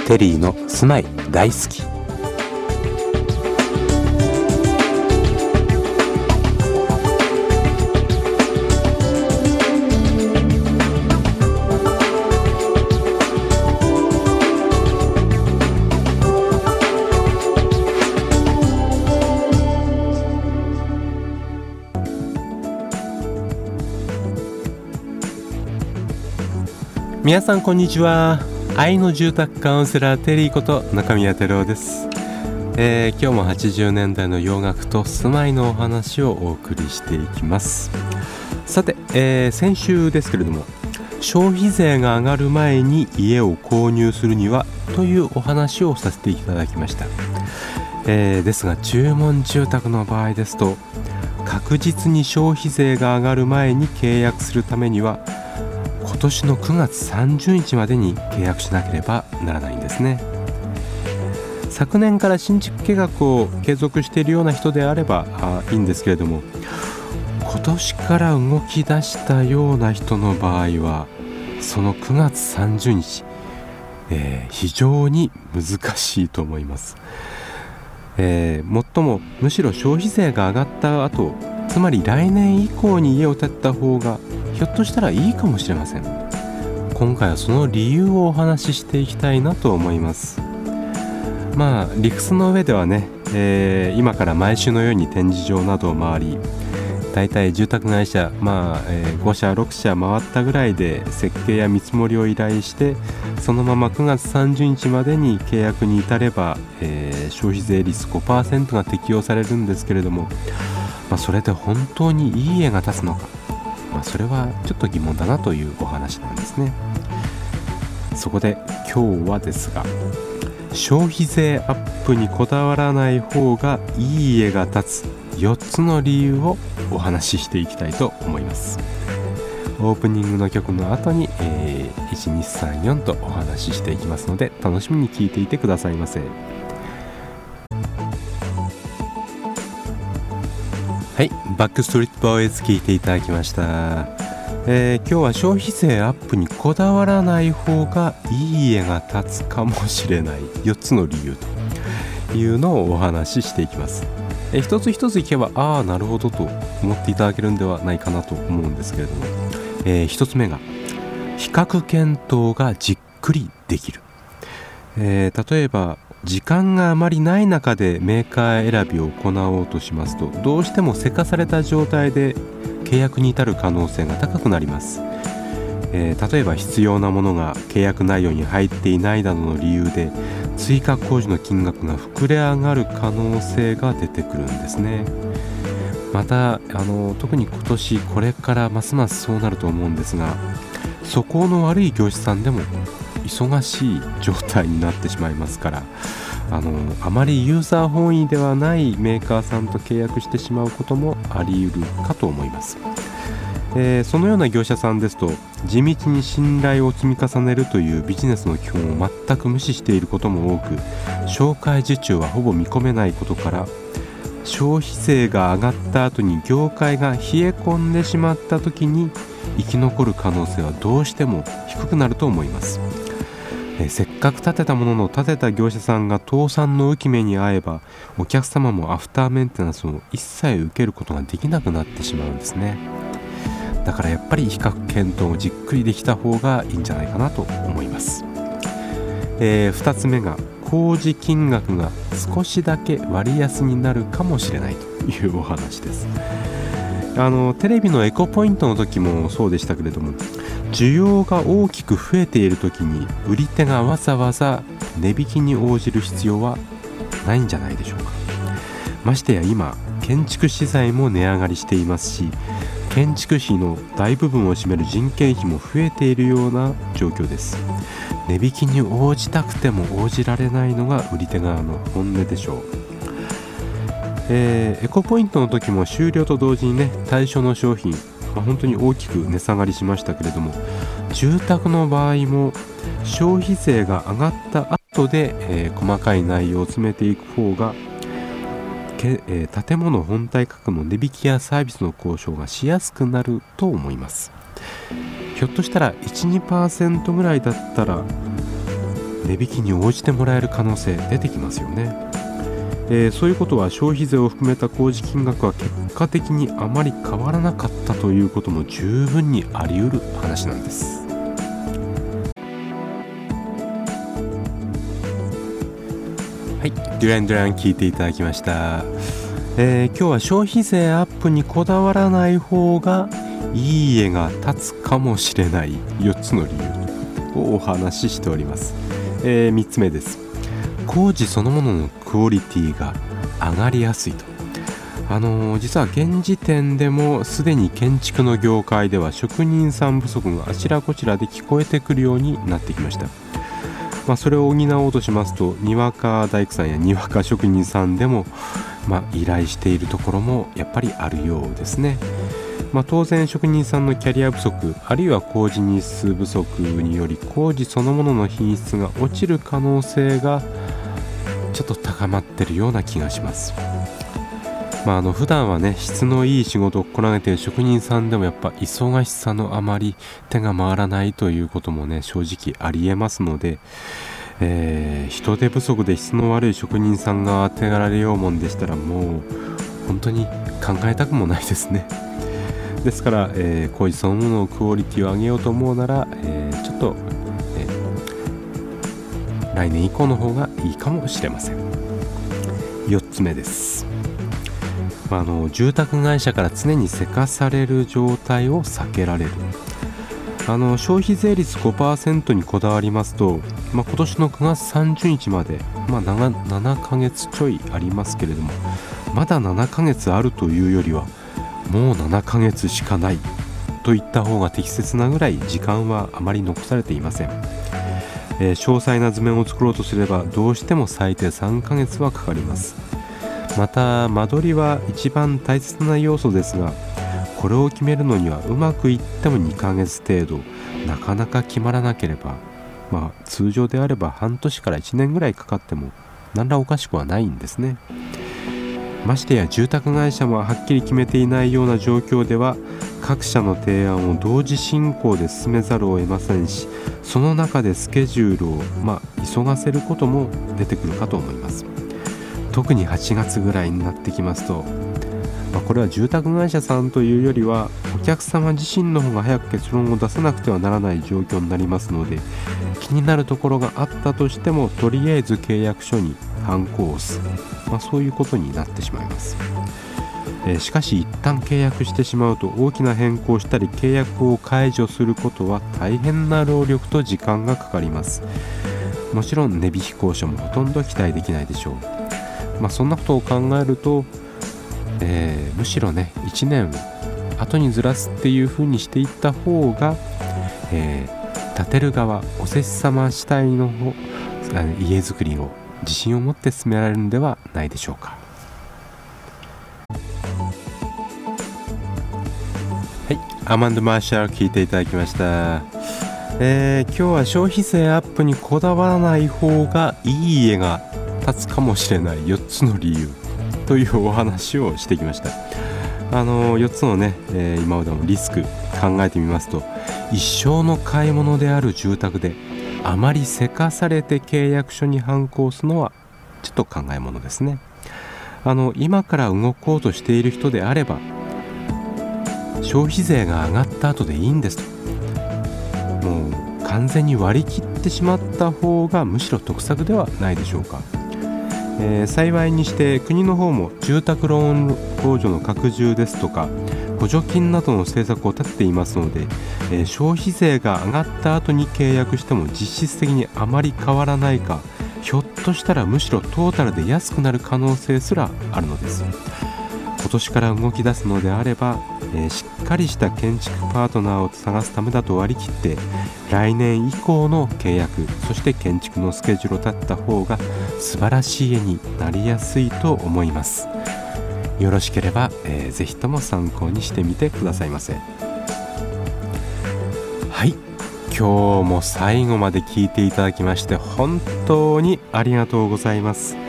テリーの住まい大好き。皆さんこんにちは。愛の住宅カウンセラーテリーこと中宮照夫です。今日も80年代の洋楽と住まいのお話をお送りしていきます。さて、先週ですけれども、消費税が上がる前に家を購入するにはというお話をさせていただきました。ですが注文住宅の場合ですと、確実に消費税が上がる前に契約するためには今年の9月30日までに契約しなければならないんですね。昨年から新築計画を継続しているような人であればいいんですけれども、今年から動き出したような人の場合はその9月30日、非常に難しいと思います。もっともむしろ消費税が上がった後、つまり来年以降に家を建てた方がひょっとしたらいいかもしれません。今回はその理由をお話ししていきたいなと思います。理屈の上ではね、今から毎週のように展示場などを回り、だいたい住宅会社、5社6社回ったぐらいで設計や見積もりを依頼して、そのまま9月30日までに契約に至れば、消費税率 5% が適用されるんですけれども、それで本当にいい家が建つのか、それはちょっと疑問だなというお話なんですね。そこで今日はですが、消費税アップにこだわらない方がいい家が建つ4つの理由をお話ししていきたいと思います。オープニングの曲の後に、1234とお話ししていきますので、楽しみに聴いていてくださいませ。はい、バックストリートボーイズ聴いていただきました。今日は消費税アップにこだわらない方がいい家が建つかもしれない4つの理由というのをお話ししていきます。一つ一ついけばなるほどと思っていただけるんではないかなと思うんですけれども、一つ目が比較検討がじっくりできる。例えば時間があまりない中でメーカー選びを行おうとしますと、どうしてもせかされた状態で契約に至る可能性が高くなります。例えば必要なものが契約内容に入っていないなどの理由で追加工事の金額が膨れ上がる可能性が出てくるんですね。また特に今年これからますますそうなると思うんですが、素行の悪い業者さんでも忙しい状態になってしまいますから、あまりユーザー本位ではないメーカーさんと契約してしまうこともあり得るかと思います。そのような業者さんですと、地道に信頼を積み重ねるというビジネスの基本を全く無視していることも多く、紹介受注はほぼ見込めないことから、消費税が上がった後に業界が冷え込んでしまった時に生き残る可能性はどうしても低くなると思います。せっかく建てたものの、建てた業者さんが倒産の浮き目に遭えば、お客様もアフターメンテナンスを一切受けることができなくなってしまうんですね。だからやっぱり比較検討をじっくりできた方がいいんじゃないかなと思います。2つ目が工事金額が少しだけ割安になるかもしれないというお話です。テレビのエコポイントの時もそうでしたけれども、需要が大きく増えている時に売り手がわざわざ値引きに応じる必要はないんじゃないでしょうか。ましてや今建築資材も値上がりしていますし、建築費の大部分を占める人件費も増えているような状況です。値引きに応じたくても応じられないのが売り手側の本音でしょう。エコポイントの時も終了と同時にね、対象の商品、本当に大きく値下がりしましたけれども、住宅の場合も消費税が上がった後で、細かい内容を詰めていく方が、建物本体価格の値引きやサービスの交渉がしやすくなると思います。ひょっとしたら 1,2% ぐらいだったら値引きに応じてもらえる可能性出てきますよね。そういうことは消費税を含めた工事金額は結果的にあまり変わらなかったということも十分にあり得る話なんです。はい、デュランドゥラン聞いていただきました。今日は消費税アップにこだわらない方がいい家が建つかもしれない4つの理由をお話ししております。3つ目です。工事そのもののクオリティが上がりやすいと。実は現時点でもすでに建築の業界では職人さん不足があちらこちらで聞こえてくるようになってきました。それを補おうとしますと、にわか大工さんやにわか職人さんでも、依頼しているところもやっぱりあるようですね。当然職人さんのキャリア不足、あるいは工事日数不足により工事そのものの品質が落ちる可能性がちょっと高まっているような気がします。普段はね、質のいい仕事をこなげている職人さんでもやっぱ忙しさのあまり手が回らないということもね、正直ありえますので、人手不足で質の悪い職人さんが当てられようもんでしたら、もう本当に考えたくもないですね。ですから、工事そのもののクオリティを上げようと思うなら、ちょっと、来年以降の方がいいかもしれません。4つ目です。住宅会社から常にせかされる状態を避けられる。消費税率 5% にこだわりますと、今年の9月30日まで、7ヶ月ちょいありますけれども、まだ7ヶ月あるというよりはもう7ヶ月しかないといった方が適切なぐらい時間はあまり残されていません。詳細な図面を作ろうとすればどうしても最低3ヶ月はかかります。また間取りは一番大切な要素ですが、これを決めるのにはうまくいっても2ヶ月程度、なかなか決まらなければ、通常であれば半年から1年ぐらいかかっても何らおかしくはないんですね。ましてや住宅会社もはっきり決めていないような状況では、各社の提案を同時進行で進めざるを得ませんし、その中でスケジュールを急がせることも出てくるかと思います。特に8月ぐらいになってきますと、これは住宅会社さんというよりはお客様自身の方が早く結論を出さなくてはならない状況になりますので、気になるところがあったとしてもとりあえず契約書にハンコを押す、そういうことになってしまいます。しかし一旦契約してしまうと、大きな変更したり契約を解除することは大変な労力と時間がかかります。もちろん値引き交渉もほとんど期待できないでしょう。そんなことを考えると、むしろね、1年後にずらすっていう風にしていった方が、建てる側、お施主様主体の家づくりを自信を持って進められるのではないでしょうか。はい、アマンド・マーシャル聞いていただきました。今日は消費税アップにこだわらない方がいい家が建つかもしれない4つの理由というお話をしてきました。4つのね、今までのリスク考えてみますと、一生の買い物である住宅であまりせかされて契約書にハンコを押すのはちょっと考えものですね。今から動こうとしている人であれば、消費税が上がった後でいいんですと、もう完全に割り切ってしまった方がむしろ得策ではないでしょうか。幸いにして国の方も住宅ローン控除の拡充ですとか補助金などの政策を立てていますので、消費税が上がった後に契約しても実質的にあまり変わらないか、ひょっとしたらむしろトータルで安くなる可能性すらあるのです。今年から動き出すのであれば、しっかりした建築パートナーを探すためだと割り切って、来年以降の契約、そして建築のスケジュールを立った方が素晴らしい家になりやすいと思います。よろしければ、ぜひとも参考にしてみてくださいませ。はい、今日も最後まで聞いていただきまして本当にありがとうございます。